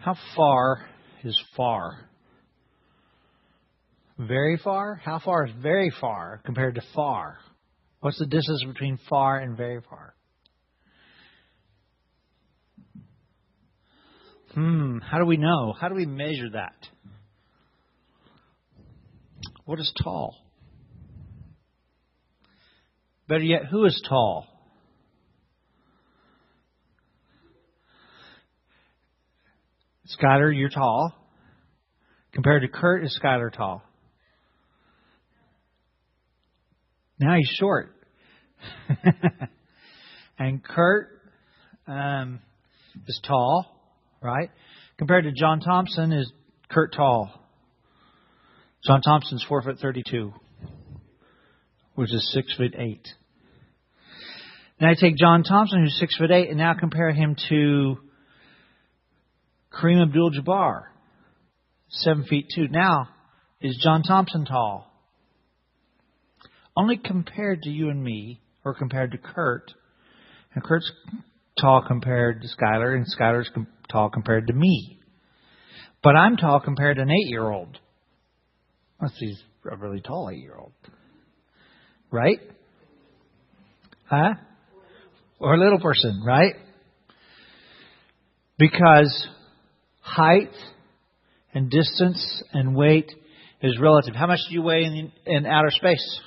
How far is far? Very far? How far is very far compared to far? What's the distance between far and very far? How do we know? How do we measure that? What is tall? Better yet, who is tall? Skylar, you're tall. Compared to Kurt, is Skylar tall? Now he's short. And Kurt is tall, right? Compared to John Thompson, is Kurt tall? John Thompson's 4'32", which is 6'8". Now I take John Thompson, who's 6'8", and now compare him to Kareem Abdul-Jabbar, 7'2". Now, is John Thompson tall? Only compared to you and me, or compared to Kurt. And Kurt's tall compared to Skylar, and Skylar's tall compared to me. But I'm tall compared to an 8-year-old. He's a really tall 8-year-old. Right? Huh? Or a little person, right? Because height and distance and weight is relative. How much do you weigh in outer space?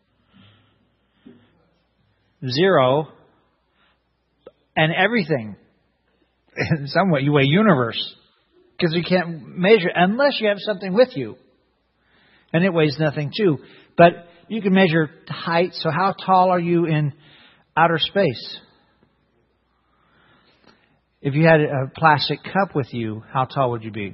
0. And everything. In some way, you weigh universe. Because you can't measure unless you have something with you. And it weighs nothing too. But you can measure height. So how tall are you in outer space? If you had a plastic cup with you, how tall would you be?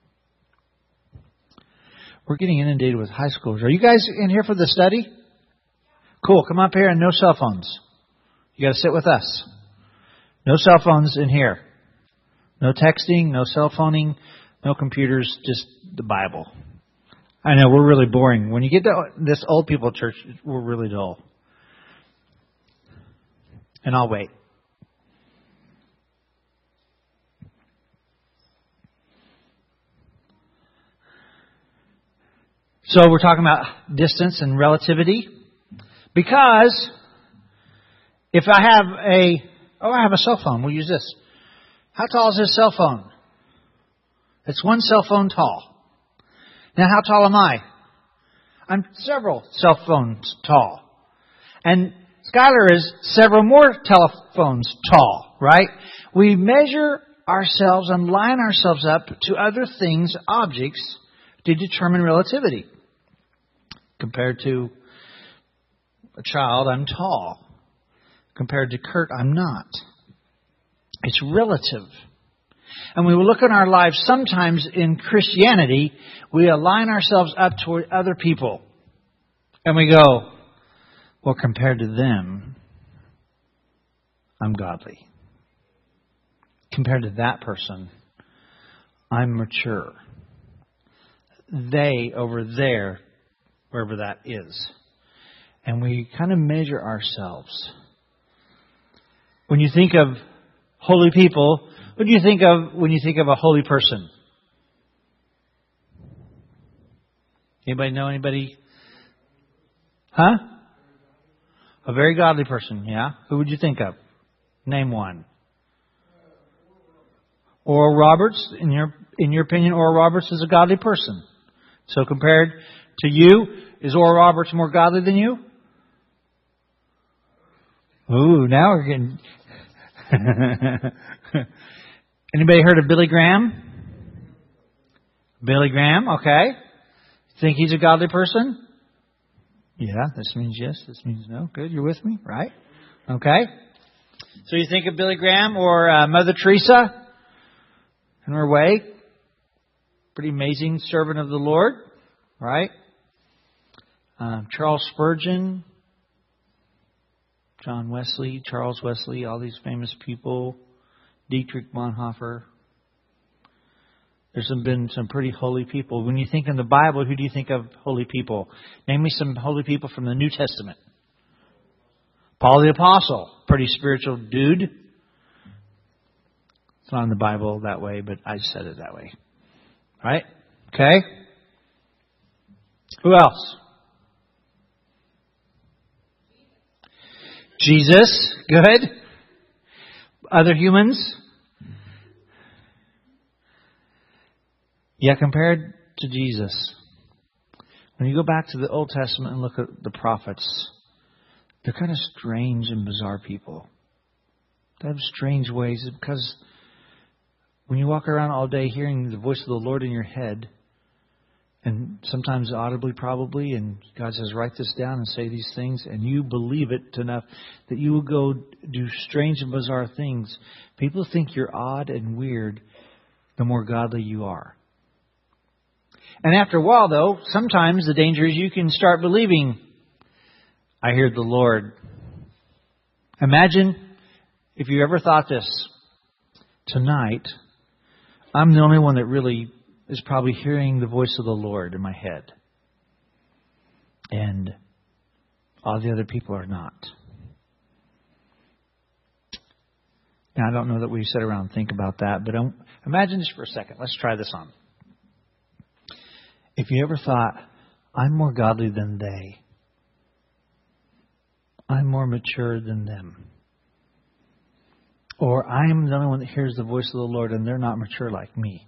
We're getting inundated with high schoolers. Are you guys in here for the study? Cool. Come up here and no cell phones. You got to sit with us. No cell phones in here. No texting, no cell phoning, no computers, just the Bible. I know, we're really boring. When you get to this old people church, we're really dull. And I'll wait. So we're talking about distance and relativity. Because if I have a cell phone, we'll use this. How tall is this cell phone? It's one cell phone tall. Now how tall am I? I'm several cell phones tall. And Skylar is several more telephones tall, right? We measure ourselves and line ourselves up to other things, objects, to determine relativity. Compared to a child, I'm tall. Compared to Kurt, I'm not. It's relative. And when we look at our lives, sometimes in Christianity, we align ourselves up toward other people. And we go, well, compared to them, I'm godly. Compared to that person, I'm mature. They over there, wherever that is. And we kind of measure ourselves. When you think of holy people, what do you think of when you think of a holy person? Anybody know anybody? Huh? A very godly person, yeah? Who would you think of? Name one. Oral Roberts, in your opinion, Oral Roberts is a godly person. So compared to you, is Oral Roberts more godly than you? Ooh, now we're getting... Anybody heard of Billy Graham? Billy Graham, okay. Think he's a godly person? Yeah, this means yes, this means no. Good, you're with me, right? Okay. So you think of Billy Graham or Mother Teresa in her way? Pretty amazing servant of the Lord, right? Charles Spurgeon, John Wesley, Charles Wesley, all these famous people. Dietrich Bonhoeffer. There's been some pretty holy people. When you think in the Bible, who do you think of holy people? Name me some holy people from the New Testament. Paul the Apostle, pretty spiritual dude. It's not in the Bible that way, but I said it that way. Right? Okay? Who else? Jesus. Good. Other humans? Yeah, compared to Jesus. When you go back to the Old Testament and look at the prophets, they're kind of strange and bizarre people. They have strange ways because when you walk around all day hearing the voice of the Lord in your head, and sometimes audibly probably, and God says, write this down and say these things, and you believe it enough that you will go do strange and bizarre things, people think you're odd and weird the more godly you are. And after a while, though, sometimes the danger is you can start believing, I hear the Lord. Imagine if you ever thought this, tonight, I'm the only one that really is probably hearing the voice of the Lord in my head. And all the other people are not. Now, I don't know that we sit around and think about that, but imagine this for a second. Let's try this on. If you ever thought, I'm more godly than they. I'm more mature than them. Or I am the only one that hears the voice of the Lord and they're not mature like me.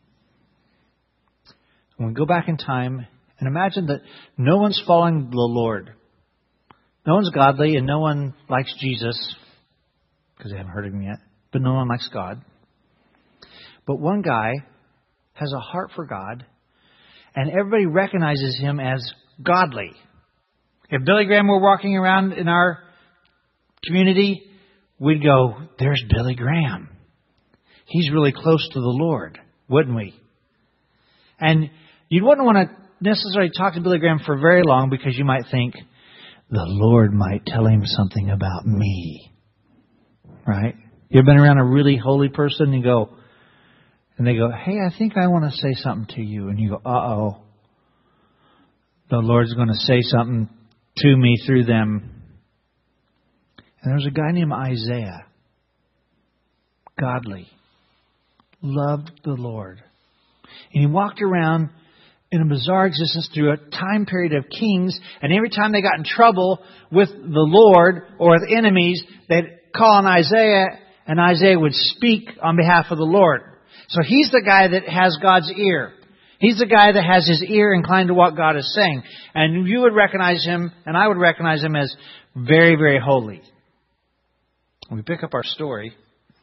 When we go back in time and imagine that no one's following the Lord. No one's godly and no one likes Jesus because they haven't heard him yet. But no one likes God. But one guy has a heart for God and everybody recognizes him as godly. If Billy Graham were walking around in our community, we'd go, there's Billy Graham. He's really close to the Lord, wouldn't we? And you wouldn't want to necessarily talk to Billy Graham for very long because you might think, the Lord might tell him something about me. Right? You ever been around a really holy person and they go, hey, I think I want to say something to you. And you go, uh-oh. The Lord's going to say something to me through them. And there was a guy named Isaiah. Godly. Loved the Lord. And he walked around in a bizarre existence through a time period of kings. And every time they got in trouble with the Lord or with enemies, they'd call on Isaiah and Isaiah would speak on behalf of the Lord. So he's the guy that has God's ear. He's the guy that has his ear inclined to what God is saying. And you would recognize him, and I would recognize him as very, very holy. We pick up our story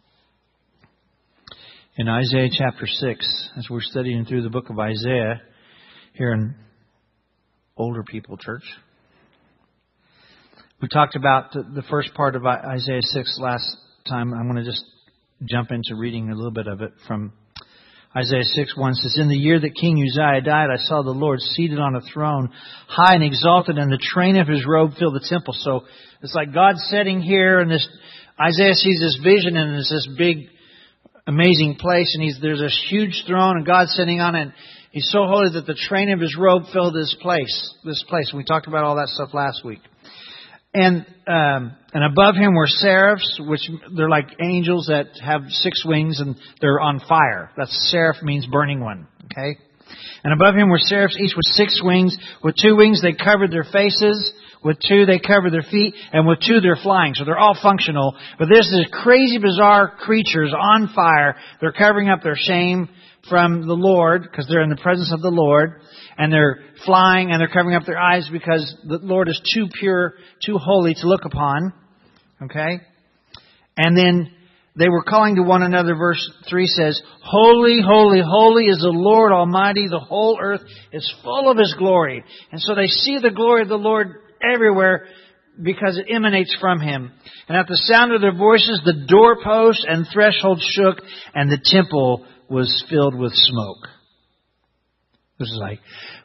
in Isaiah chapter 6, as we're studying through the book of Isaiah here in Older People Church. We talked about the first part of Isaiah 6 last time. I'm going to just jump into reading a little bit of it from Isaiah 6:1 says, in the year that King Uzziah died, I saw the Lord seated on a throne, high and exalted, and the train of his robe filled the temple. So it's like God's sitting here, and Isaiah sees this vision, and it's this big, amazing place, and there's this huge throne, and God's sitting on it. And he's so holy that the train of his robe filled this place. And we talked about all that stuff last week. And above him were seraphs, which they're like angels that have 6 wings and they're on fire. That's seraph means burning one. Okay. And above him were seraphs, each with 6 wings. With 2 wings they covered their faces. With 2 they covered their feet. And with 2 they're flying. So they're all functional. But there's these crazy, bizarre creatures on fire. They're covering up their shame from the Lord because they're in the presence of the Lord. And they're flying and they're covering up their eyes because the Lord is too pure, too holy to look upon. Okay? And then they were calling to one another. Verse 3 says, holy, holy, holy is the Lord Almighty. The whole earth is full of His glory. And so they see the glory of the Lord everywhere because it emanates from Him. And at the sound of their voices, the doorposts and thresholds shook and the temple was filled with smoke. This is like...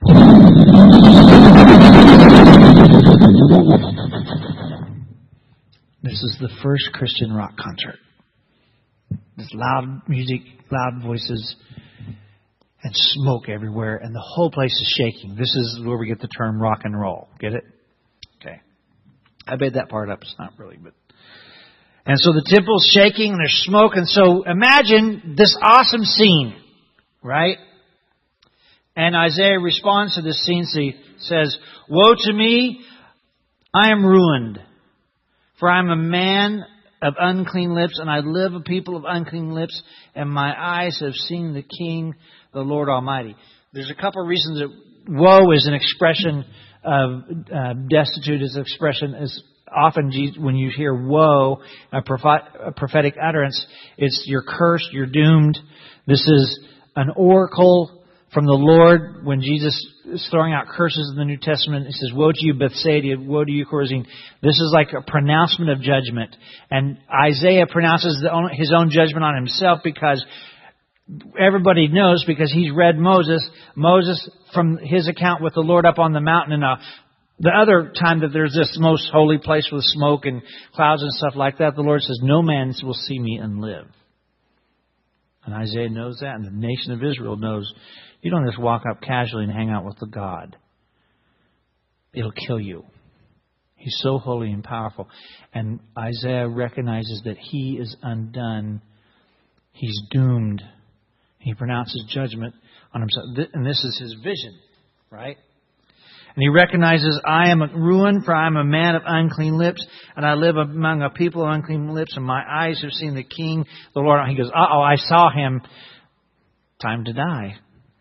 This is the first Christian rock concert. There's loud music, loud voices, and smoke everywhere, and the whole place is shaking. This is where we get the term rock and roll. Get it? Okay. I made that part up. It's not really, but... And so the temple's shaking and there's smoke. And so imagine this awesome scene, right? And Isaiah responds to this scene. So he says, "Woe to me, I am ruined, for I am a man of unclean lips, and I live a people of unclean lips, and my eyes have seen the King, the Lord Almighty." There's a couple of reasons that woe is an expression of destitute, is an expression is often when you hear woe, a prophetic utterance, it's you're cursed, you're doomed. This is an oracle from the Lord. When Jesus is throwing out curses in the New Testament, He says, "Woe to you, Bethsaida! Woe to you, Chorazin!" This is like a pronouncement of judgment. And Isaiah pronounces his own judgment on himself because everybody knows, because he's read Moses from his account with the Lord up on the mountain. And the other time that there's this most holy place with smoke and clouds and stuff like that, the Lord says, "No man will see me and live." And Isaiah knows that, and the nation of Israel knows you don't just walk up casually and hang out with the God. It'll kill you. He's so holy and powerful. And Isaiah recognizes that he is undone. He's doomed. He pronounces judgment on himself. And this is his vision, right? And he recognizes, "I am ruined, for I am a man of unclean lips, and I live among a people of unclean lips, and my eyes have seen the King, the Lord." He goes, "Uh-oh, I saw Him. Time to die."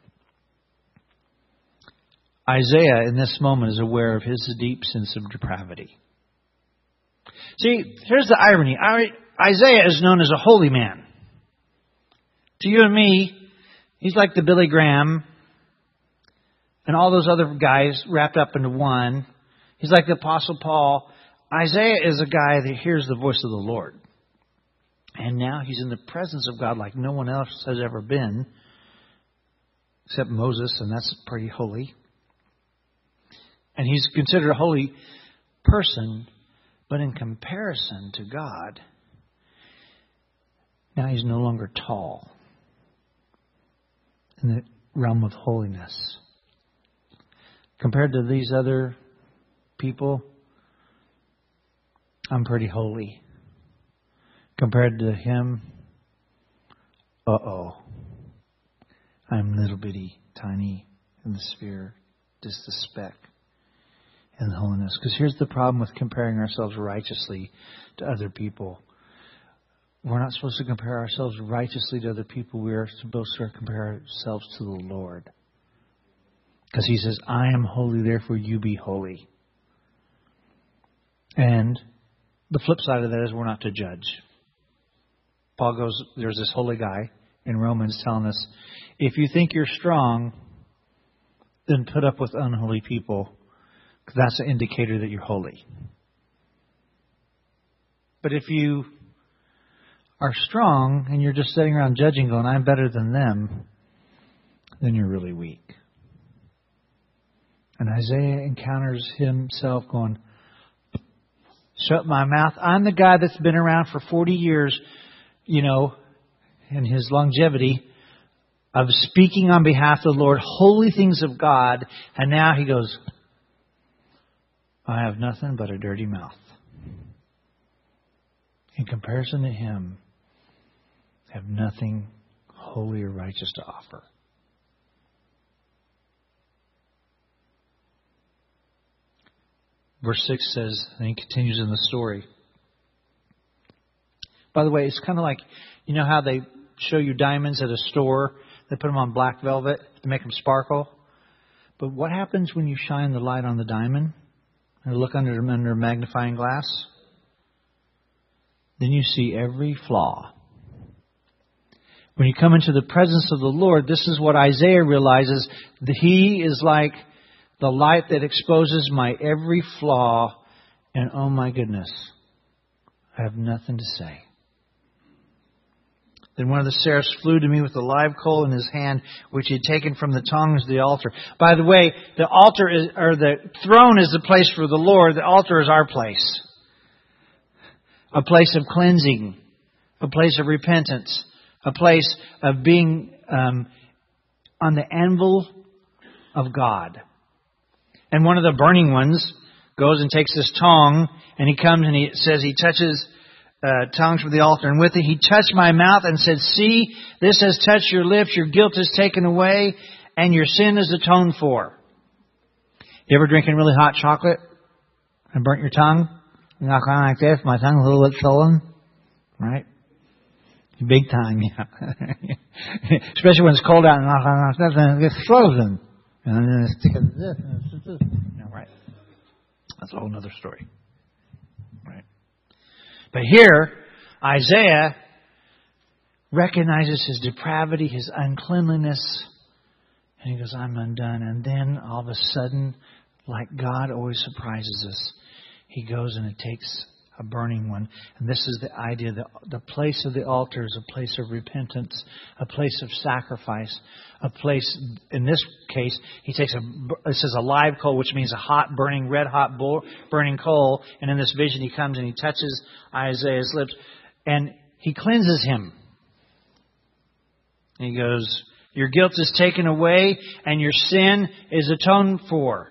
Isaiah, in this moment, is aware of his deep sense of depravity. See, here's the irony. Isaiah is known as a holy man. To you and me, he's like the Billy Graham and all those other guys wrapped up into one. He's like the Apostle Paul. Isaiah is a guy that hears the voice of the Lord. And now he's in the presence of God like no one else has ever been, except Moses, and that's pretty holy. And he's considered a holy person, but in comparison to God, now he's no longer tall in the realm of holiness. Compared to these other people, I'm pretty holy. Compared to him, I'm little bitty, tiny in the sphere, just a speck in holiness. Because here's the problem with comparing ourselves righteously to other people. We're not supposed to compare ourselves righteously to other people. We are supposed to compare ourselves to the Lord. Because He says, "I am holy, therefore you be holy." And the flip side of that is we're not to judge. Paul goes, there's this holy guy in Romans telling us, if you think you're strong, then put up with unholy people, because that's an indicator that you're holy. But if you are strong and you're just sitting around judging, going, "I'm better than them," then you're really weak. And Isaiah encounters himself going, "Shut my mouth. I'm the guy that's been around for 40 years, in his longevity of speaking on behalf of the Lord, holy things of God." And now he goes, "I have nothing but a dirty mouth. In comparison to Him, I have nothing holy or righteous to offer." Verse 6 says, and he continues in the story. By the way, it's kind of like, how they show you diamonds at a store? They put them on black velvet to make them sparkle. But what happens when you shine the light on the diamond and look under a magnifying glass? Then you see every flaw. When you come into the presence of the Lord, this is what Isaiah realizes. That He is like the light that exposes my every flaw. And oh my goodness, I have nothing to say. Then one of the seraphs flew to me with a live coal in his hand, which he had taken from the tongs of the altar. By the way, the altar the throne is the place for the Lord. The altar is our place. A place of cleansing. A place of repentance. A place of being on the anvil of God. And one of the burning ones goes and takes this tong, and he comes and he says he touches tongues from the altar, and with it he touched my mouth and said, "See, this has touched your lips, your guilt is taken away, and your sin is atoned for." You ever drinking really hot chocolate and burnt your tongue? You knock on like this, my tongue's a little bit swollen, right? Big time, yeah. Especially when it's cold out and knock on like this and it gets frozen. And then it's this. No, right. That's a whole other story. Right. But here, Isaiah recognizes his depravity, his uncleanliness, and he goes, "I'm undone." And then all of a sudden, like God always surprises us, he goes and it takes a burning one. And this is the idea that the place of the altar is a place of repentance, a place of sacrifice, a place, in this case, he takes it says a live coal, which means a hot, burning, red hot, burning coal. And in this vision, he comes and he touches Isaiah's lips and he cleanses him. And he goes, "Your guilt is taken away and your sin is atoned for."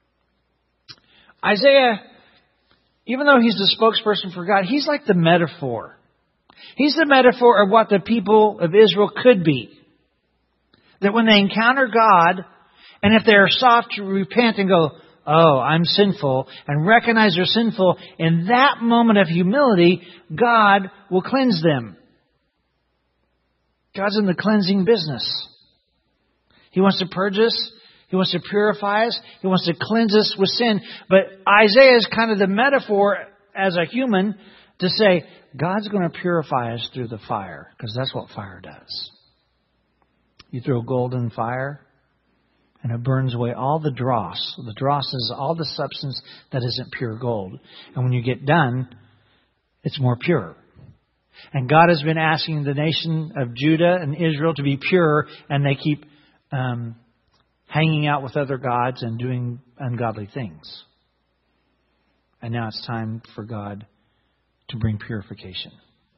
Isaiah, even though he's the spokesperson for God, he's like the metaphor. He's the metaphor of what the people of Israel could be. That when they encounter God, and if they're soft to repent and go, "Oh, I'm sinful," and recognize they're sinful, in that moment of humility, God will cleanse them. God's in the cleansing business. He wants to purge us. He wants to purify us. He wants to cleanse us with sin. But Isaiah is kind of the metaphor as a human to say, God's going to purify us through the fire, because that's what fire does. You throw gold in fire and it burns away all the dross. The dross is all the substance that isn't pure gold. And when you get done, it's more pure. And God has been asking the nation of Judah and Israel to be pure, and they keep hanging out with other gods and doing ungodly things. And now it's time for God to bring purification.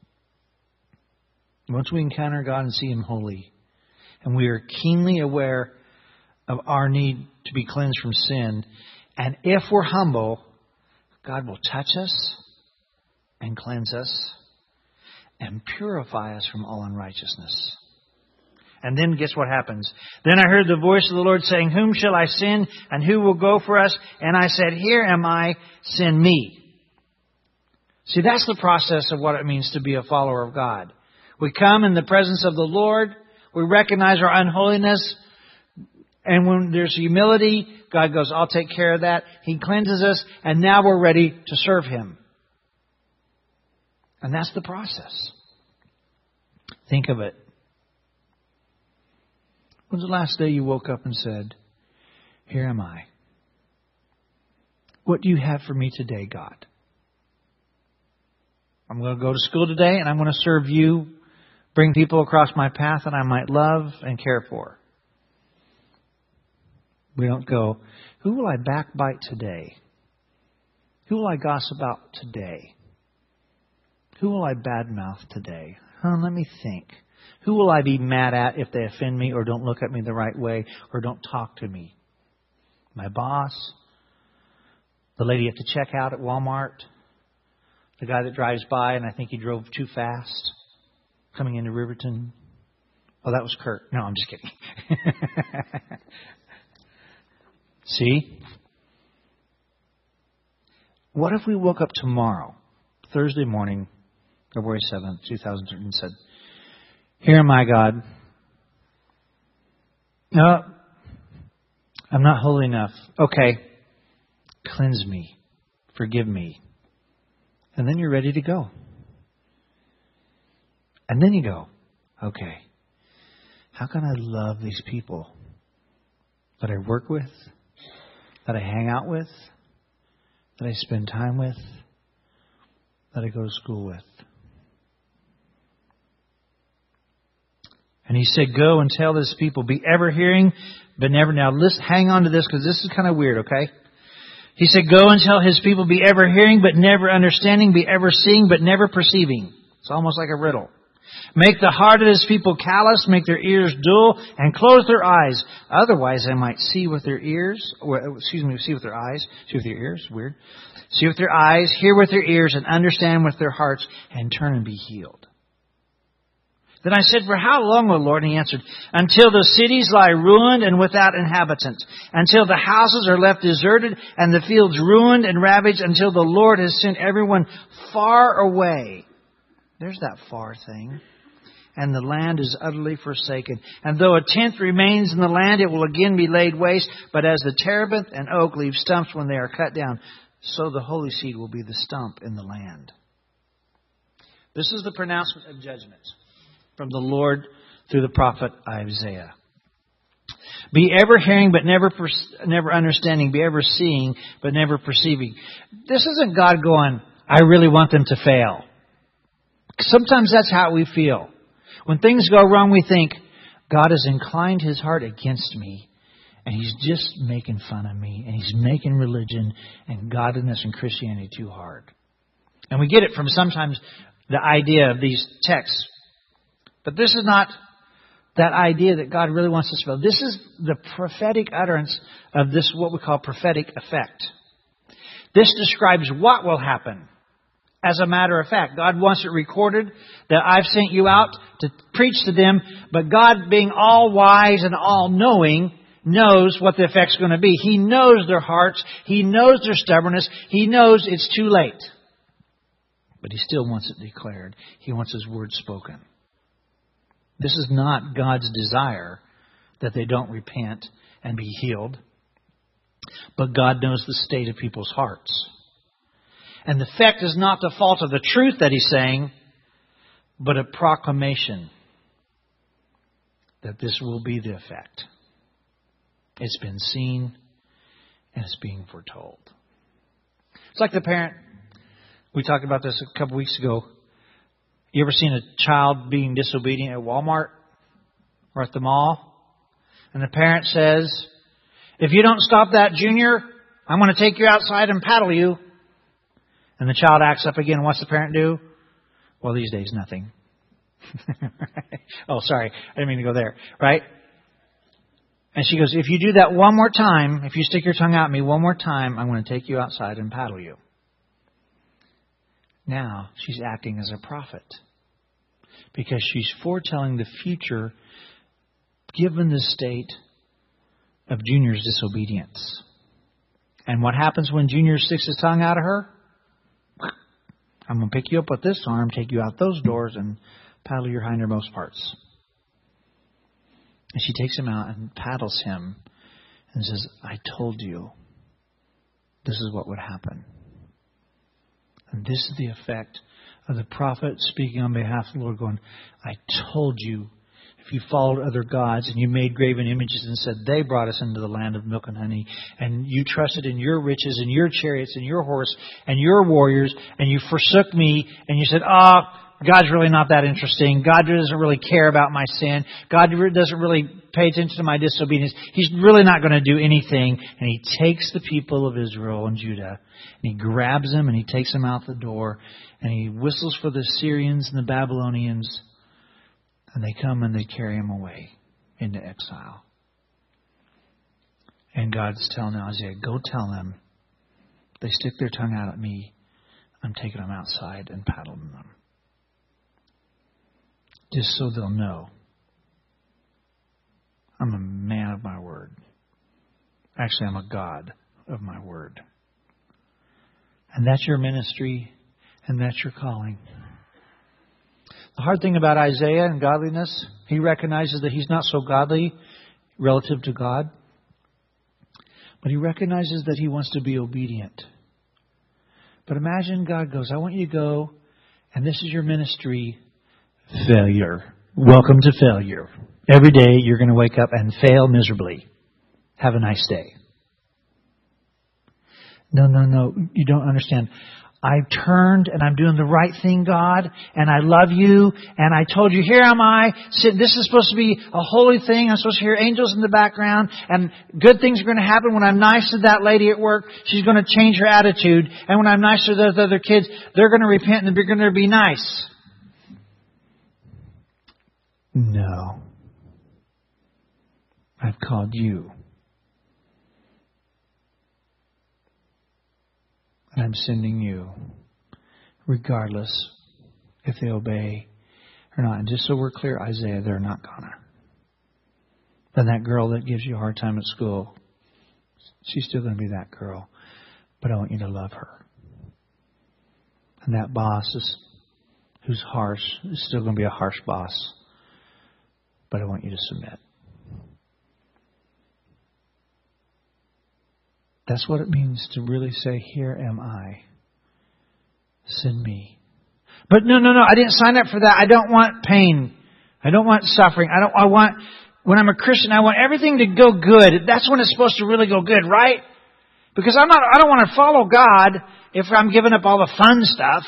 Once we encounter God and see Him holy, and we are keenly aware of our need to be cleansed from sin, and if we're humble, God will touch us and cleanse us and purify us from all unrighteousness. And then guess what happens? Then I heard the voice of the Lord saying, "Whom shall I send, and who will go for us?" And I said, "Here am I, send me." See, that's the process of what it means to be a follower of God. We come in the presence of the Lord. We recognize our unholiness. And when there's humility, God goes, "I'll take care of that." He cleanses us, and now we're ready to serve Him. And that's the process. Think of it. When's the last day you woke up and said, "Here am I. What do you have for me today, God? I'm going to go to school today and I'm going to serve you, bring people across my path that I might love and care for." We don't go, "Who will I backbite today? Who will I gossip about today? Who will I badmouth today? Let me think. Who will I be mad at if they offend me or don't look at me the right way or don't talk to me? My boss? The lady at the checkout at Walmart? The guy that drives by and I think he drove too fast coming into Riverton? Oh, that was Kurt. No, I'm just kidding." See? What if we woke up tomorrow, Thursday morning, February 7th, 2013, and said, "Here am I, God. No, I'm not holy enough. Okay, cleanse me, forgive me." And then you're ready to go. And then you go, "Okay, how can I love these people that I work with, that I hang out with, that I spend time with, that I go to school with?" And He said, "Go and tell this people, be ever hearing, but never." Now, listen, hang on to this because this is kind of weird, okay? He said, "Go and tell His people, be ever hearing, but never understanding, be ever seeing, but never perceiving." It's almost like a riddle. Make the heart of His people callous, make their ears dull, and close their eyes. Otherwise they might see with their ears, see with their eyes, see with their ears, weird. See with their eyes, hear with their ears, and understand with their hearts, and turn and be healed. Then I said, for how long, O Lord? And He answered, until the cities lie ruined and without inhabitants, until the houses are left deserted and the fields ruined and ravaged, until the Lord has sent everyone far away. There's that far thing. And the land is utterly forsaken. And though a tenth remains in the land, it will again be laid waste. But as the terebinth and oak leave stumps when they are cut down, so the holy seed will be the stump in the land. This is the pronouncement of judgment from the Lord through the prophet Isaiah. Be ever hearing but never understanding. Be ever seeing but never perceiving. This isn't God going, I really want them to fail. Sometimes that's how we feel. When things go wrong, we think, God has inclined His heart against me. And He's just making fun of me. And He's making religion and godliness and Christianity too hard. And we get it from sometimes the idea of these texts. But this is not that idea that God really wants us to feel. This is the prophetic utterance of this, what we call prophetic effect. This describes what will happen. As a matter of fact, God wants it recorded that I've sent you out to preach to them. But God, being all wise and all knowing, knows what the effect's going to be. He knows their hearts. He knows their stubbornness. He knows it's too late. But He still wants it declared. He wants His word spoken. This is not God's desire that they don't repent and be healed. But God knows the state of people's hearts. And the effect is not the fault of the truth that He's saying, but a proclamation that this will be the effect. It's been seen and it's being foretold. It's like the parent. We talked about this a couple weeks ago. You ever seen a child being disobedient at Walmart or at the mall? And the parent says, if you don't stop that, Junior, I'm going to take you outside and paddle you. And the child acts up again. What's the parent do? Well, these days, nothing. Oh, sorry. I didn't mean to go there. Right? And she goes, if you do that one more time, if you stick your tongue out at me one more time, I'm going to take you outside and paddle you. Now she's acting as a prophet because she's foretelling the future given the state of Junior's disobedience. And what happens when Junior sticks his tongue out of her? I'm going to pick you up with this arm, take you out those doors, and paddle your hindermost parts. And she takes him out and paddles him and says, I told you this is what would happen. And this is the effect of the prophet speaking on behalf of the Lord going, I told you, if you followed other gods and you made graven images and said they brought us into the land of milk and honey, and you trusted in your riches and your chariots and your horse and your warriors, and you forsook me and you said, God's really not that interesting. God doesn't really care about my sin. God doesn't really pay attention to my disobedience. He's really not going to do anything. And He takes the people of Israel and Judah and He grabs them and He takes them out the door and He whistles for the Syrians and the Babylonians, and they come and they carry Him away into exile. And God's telling Isaiah, go tell them they stick their tongue out at me, I'm taking them outside and paddling them. Just so they'll know I'm a man of my word. Actually, I'm a God of my word. And that's your ministry, and that's your calling. The hard thing about Isaiah and godliness, he recognizes that he's not so godly relative to God. But he recognizes that he wants to be obedient. But imagine God goes, I want you to go, and this is your ministry. Failure. Welcome to failure. Every day you're going to wake up and fail miserably. Have a nice day. No. You don't understand. I turned and I'm doing the right thing, God, and I love you, and I told you, here am I. This is supposed to be a holy thing. I'm supposed to hear angels in the background, and good things are going to happen. When I'm nice to that lady at work, she's going to change her attitude. And when I'm nice to those other kids, they're going to repent and they're going to be nice. No. I've called you. And I'm sending you, regardless if they obey or not. And just so we're clear, Isaiah, they're not gonna. And that girl that gives you a hard time at school, she's still going to be that girl. But I want you to love her. And that boss who's harsh is still going to be a harsh boss. But I want you to submit. That's what it means to really say, here am I. Send me. But no, I didn't sign up for that. I don't want pain. I don't want suffering. When I'm a Christian, I want everything to go good. That's when it's supposed to really go good, right? Because I don't want to follow God if I'm giving up all the fun stuff.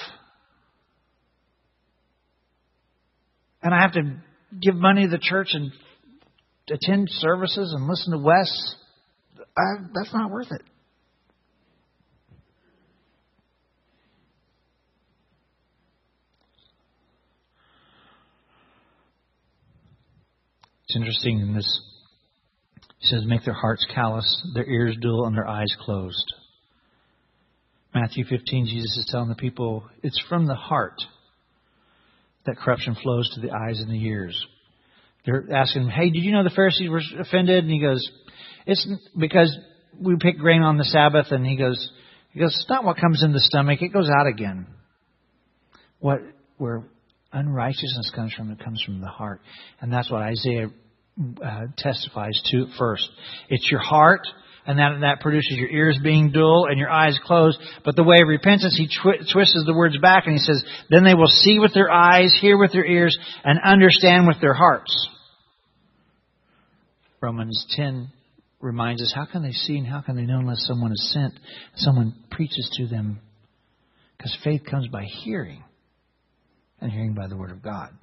And I have to give money to the church and attend services and listen to Wes. That's not worth it. It's interesting in this. He says, make their hearts callous, their ears dull, and their eyes closed. Matthew 15, Jesus is telling the people, it's from the heart that corruption flows to the eyes and the ears. They're asking him, hey, did you know the Pharisees were offended? And he goes, it's because we pick grain on the Sabbath. And he goes, it's not what comes in the stomach. It goes out again. Where unrighteousness comes from, it comes from the heart. And that's what Isaiah testifies to first. It's your heart, and that produces your ears being dull and your eyes closed. But the way of repentance, he twists the words back and he says, then they will see with their eyes, hear with their ears, and understand with their hearts. Romans 10 reminds us, how can they see and how can they know unless someone is sent, someone preaches to them? Because faith comes by hearing, and hearing by the Word of God.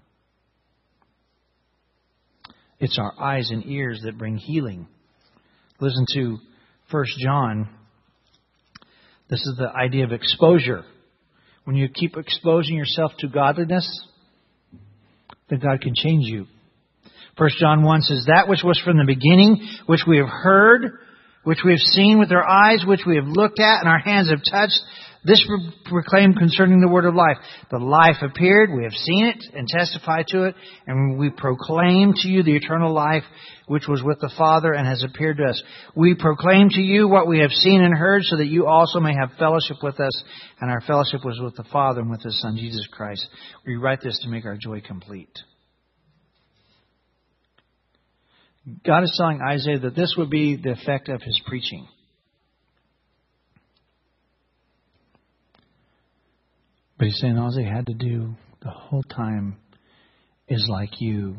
It's our eyes and ears that bring healing. Listen to 1 John. This is the idea of exposure. When you keep exposing yourself to godliness, then God can change you. 1 John 1 says, that which was from the beginning, which we have heard, which we have seen with our eyes, which we have looked at and our hands have touched, this we proclaim concerning the word of life. The life appeared, we have seen it and testified to it, and we proclaim to you the eternal life which was with the Father and has appeared to us. We proclaim to you what we have seen and heard, so that you also may have fellowship with us, and our fellowship was with the Father and with His Son, Jesus Christ. We write this to make our joy complete. God is telling Isaiah that this would be the effect of His preaching. But He's saying all they had to do the whole time is like you.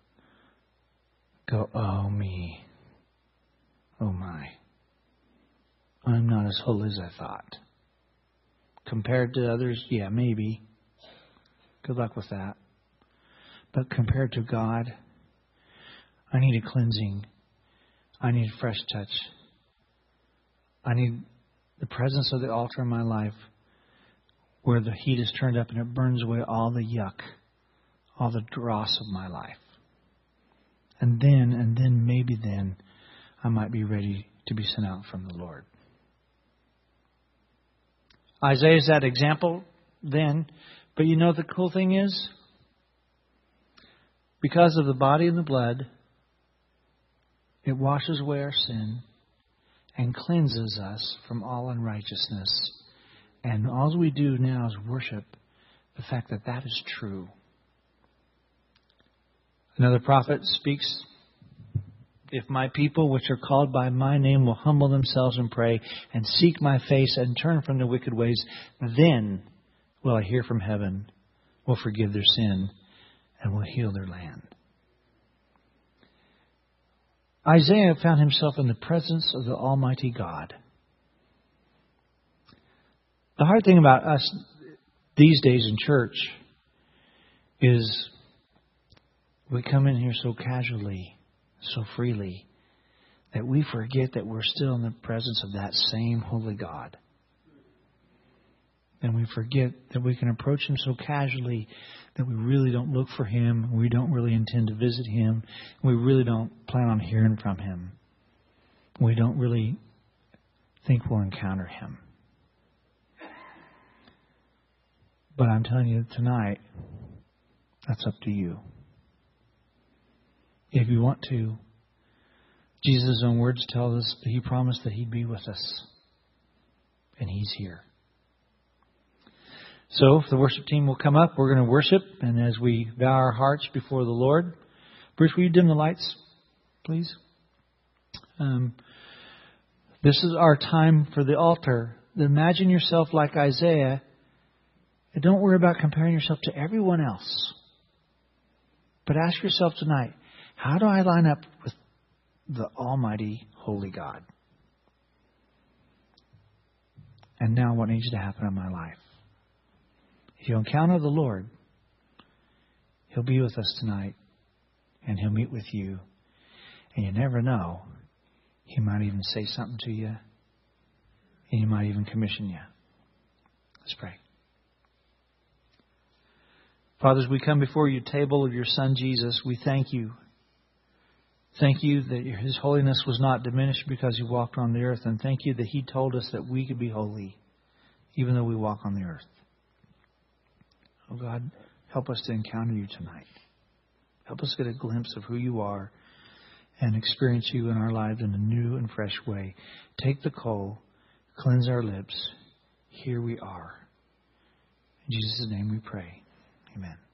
Go, oh me. Oh my. I'm not as holy as I thought. Compared to others, yeah, maybe. Good luck with that. But compared to God, I need a cleansing. I need a fresh touch. I need the presence of the altar in my life, where the heat is turned up and it burns away all the yuck, all the dross of my life. And then, maybe then, I might be ready to be sent out from the Lord. Isaiah's that example then. But you know the cool thing is, because of the body and the blood, it washes away our sin and cleanses us from all unrighteousness. And all we do now is worship the fact that that is true. Another prophet speaks, if my people which are called by my name will humble themselves and pray and seek my face and turn from their wicked ways, then will I hear from heaven, will forgive their sin, and will heal their land. Isaiah found himself in the presence of the Almighty God. The hard thing about us these days in church is we come in here so casually, so freely, that we forget that we're still in the presence of that same holy God. And we forget that we can approach Him so casually that we really don't look for Him. We don't really intend to visit Him. We really don't plan on hearing from Him. We don't really think we'll encounter Him. But I'm telling you tonight, that's up to you. If you want to, Jesus' own words tell us that He promised that He'd be with us. And He's here. So if the worship team will come up, we're going to worship. And as we bow our hearts before the Lord, Bruce, will you dim the lights, please? This is our time for the altar. Imagine yourself like Isaiah. And don't worry about comparing yourself to everyone else. But ask yourself tonight, how do I line up with the Almighty, Holy God? And now what needs to happen in my life? If you encounter the Lord, He'll be with us tonight. And He'll meet with you. And you never know. He might even say something to you. And He might even commission you. Let's pray. Father, as we come before your table of your Son, Jesus, we thank you. Thank you that His holiness was not diminished because He walked on the earth. And thank you that He told us that we could be holy, even though we walk on the earth. Oh God, help us to encounter you tonight. Help us get a glimpse of who you are and experience you in our lives in a new and fresh way. Take the coal, cleanse our lips. Here we are. In Jesus' name we pray. Amen.